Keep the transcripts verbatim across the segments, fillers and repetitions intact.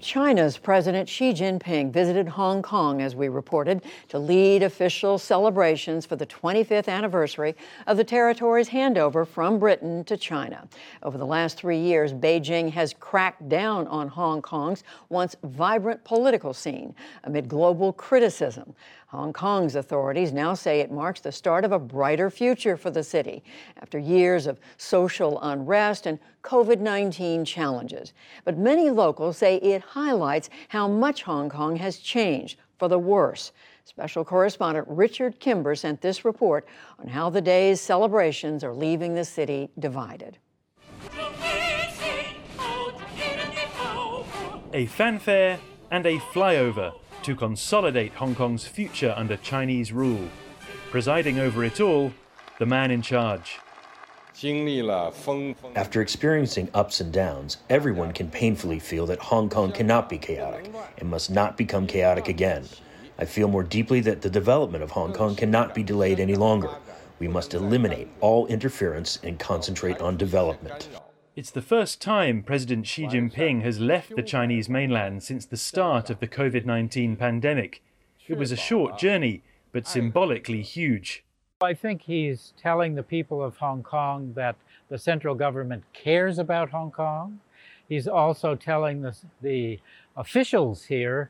China's President Xi Jinping visited Hong Kong, as we reported, to lead official celebrations for the twenty-fifth anniversary of the territory's handover from Britain to China. Over the last three years, Beijing has cracked down on Hong Kong's once vibrant political scene amid global criticism. Hong Kong's authorities now say it marks the start of a brighter future for the city after years of social unrest and COVID nineteen challenges. But many locals say it highlights how much Hong Kong has changed for the worse. Special correspondent Richard Kimber sent this report on how the day's celebrations are leaving the city divided. A fanfare and a flyover to consolidate Hong Kong's future under Chinese rule. Presiding over it all, the man in charge. After experiencing ups and downs, everyone can painfully feel that Hong Kong cannot be chaotic and must not become chaotic again. I feel more deeply that the development of Hong Kong cannot be delayed any longer. We must eliminate all interference and concentrate on development. It's the first time President Xi Jinping has left the Chinese mainland since the start of the COVID nineteen pandemic. It was a short journey, but symbolically huge. I think he's telling the people of Hong Kong that the central government cares about Hong Kong. He's also telling the, the officials here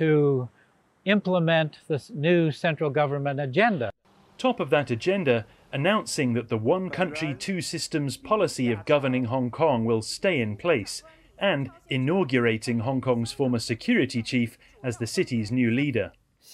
to implement this new central government agenda. Top of that agenda, announcing that the one country, two systems policy of governing Hong Kong will stay in place, and inaugurating Hong Kong's former security chief as the city's new leader.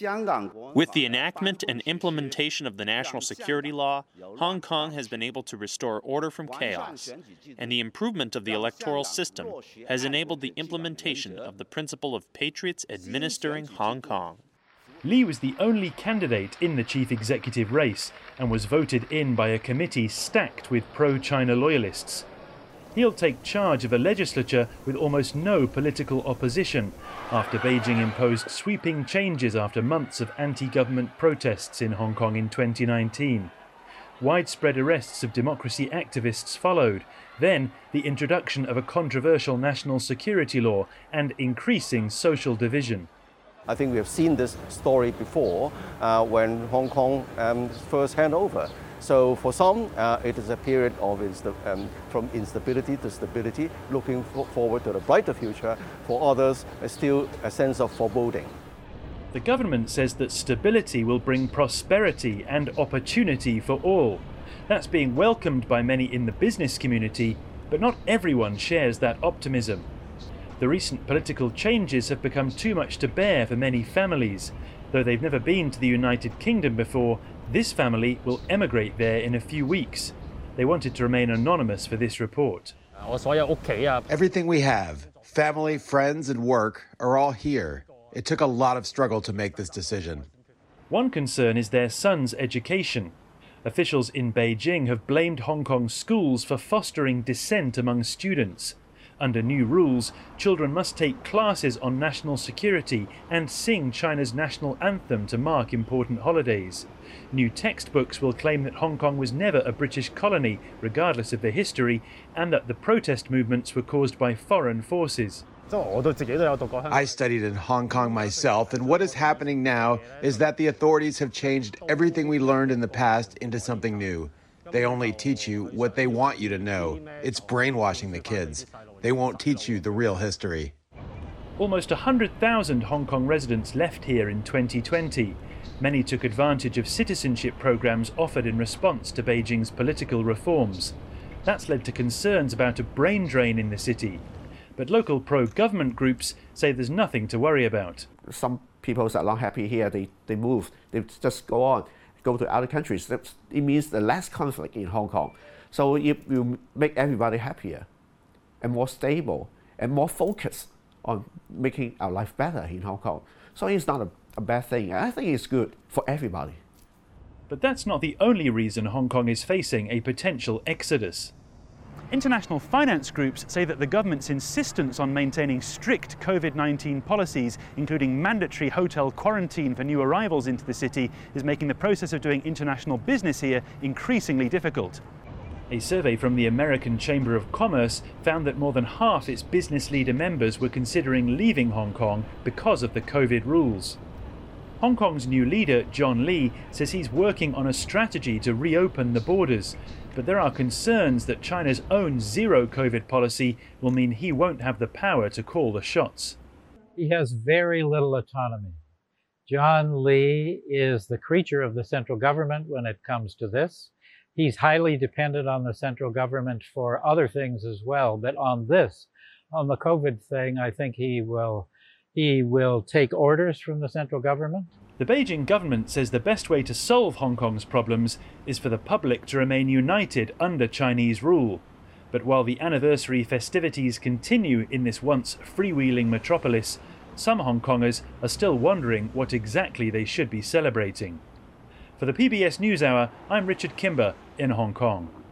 With the enactment and implementation of the national security law, Hong Kong has been able to restore order from chaos, and the improvement of the electoral system has enabled the implementation of the principle of patriots administering Hong Kong. Li was the only candidate in the chief executive race and was voted in by a committee stacked with pro-China loyalists. He'll take charge of a legislature with almost no political opposition after Beijing imposed sweeping changes after months of anti-government protests in Hong Kong in twenty nineteen. Widespread arrests of democracy activists followed, then the introduction of a controversial national security law and increasing social division. I think we have seen this story before uh, when Hong Kong um, first handed over. So for some, uh, it is a period of insta um, from instability to stability, looking forward to the brighter future. For others, uh, still a sense of foreboding. The government says that stability will bring prosperity and opportunity for all. That's being welcomed by many in the business community, but not everyone shares that optimism. The recent political changes have become too much to bear for many families. Though they've never been to the United Kingdom before, this family will emigrate there in a few weeks. They wanted to remain anonymous for this report. Everything we have, family, friends, and work, are all here. It took a lot of struggle to make this decision. One concern is their son's education. Officials in Beijing have blamed Hong Kong schools for fostering dissent among students. Under new rules, children must take classes on national security and sing China's national anthem to mark important holidays. New textbooks will claim that Hong Kong was never a British colony, regardless of their history, and that the protest movements were caused by foreign forces. I studied in Hong Kong myself, and what is happening now is that the authorities have changed everything we learned in the past into something new. They only teach you what they want you to know. It's brainwashing the kids. They won't teach you the real history. Almost one hundred thousand Hong Kong residents left here in twenty twenty. Many took advantage of citizenship programs offered in response to Beijing's political reforms. That's led to concerns about a brain drain in the city. But local pro-government groups say there's nothing to worry about. Some people are not happy here. They, they move. They just go on, go to other countries. It means the less conflict in Hong Kong. So it will make everybody happier and more stable and more focused on making our life better in Hong Kong. So it's not a, a bad thing. I think it's good for everybody. But that's not the only reason Hong Kong is facing a potential exodus. International finance groups say that the government's insistence on maintaining strict COVID nineteen policies, including mandatory hotel quarantine for new arrivals into the city, is making the process of doing international business here increasingly difficult. A survey from the American Chamber of Commerce found that more than half its business leader members were considering leaving Hong Kong because of the COVID rules. Hong Kong's new leader, John Lee, says he's working on a strategy to reopen the borders, but there are concerns that China's own zero COVID policy will mean he won't have the power to call the shots. He has very little autonomy. John Lee is the creature of the central government when it comes to this. He's highly dependent on the central government for other things as well, but on this, on the COVID thing, I think he will, he will take orders from the central government. The Beijing government says the best way to solve Hong Kong's problems is for the public to remain united under Chinese rule. But while the anniversary festivities continue in this once freewheeling metropolis, some Hong Kongers are still wondering what exactly they should be celebrating. For the P B S NewsHour, I'm Richard Kimber in Hong Kong.